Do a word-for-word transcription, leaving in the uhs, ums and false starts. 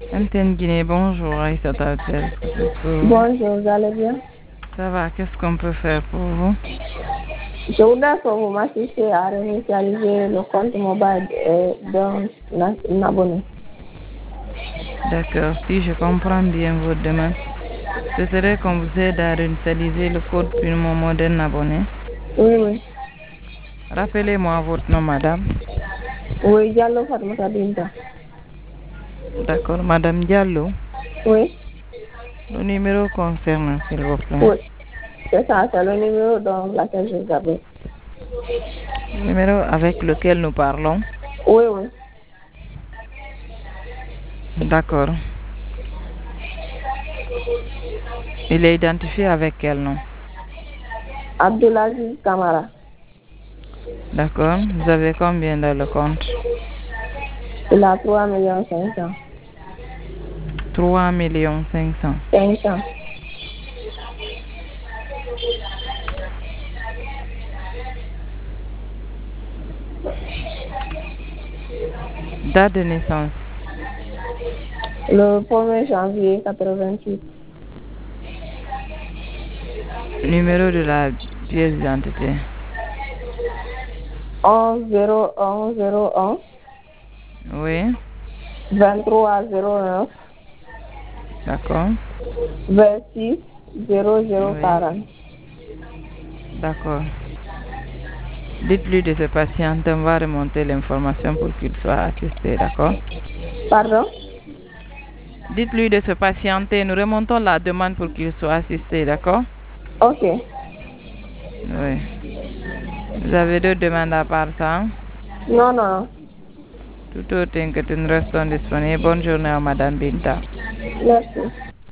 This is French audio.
Antenne Guinée, bonjour, Aïssata Hotel. Est-ce que je peux... Bonjour, vous allez bien? Ça va, qu'est-ce qu'on peut faire pour vous? Je voudrais que vous m'assistiez à réinitialiser le compte mobile euh, d'un d'un abonné. D'accord, si je comprends bien votre demande, ce serait qu'on vous aide à réinitialiser le code Primo Modern abonné. Oui, oui. Rappelez-moi votre nom, madame. Oui, Diallo Fatmata Binta. D'accord, madame Diallo. Oui, Le numéro concerne, s'il vous plaît. oui. C'est ça, c'est le numéro dans lequel je vous appelle. Le numéro avec lequel nous parlons. Oui, oui. D'accord. Il est identifié avec quel nom? Abdulaziz Kamara. D'accord. Vous avez combien dans le compte? Il a trois millions cinq cents. Trois millions cinq cents. cinq cents. Date de naissance. Le premier janvier quatre-vingt-huit. Numéro de la pièce d'identité. onze zéro un zéro un Oui. vingt-trois zéro neuf D'accord. vingt-six zéro zéro Oui. quarante. D'accord. Dites-lui de se patienter. On va remonter l'information pour qu'il soit assisté. D'accord. Pardon? Dites-lui de se patienter. Nous remontons la demande pour qu'il soit assisté. D'accord. Ok. Oui. Vous avez deux demandes à part ça. Non, non. Tout autre que nous restons disponibles. Bonne journée à Madame Binta. Merci.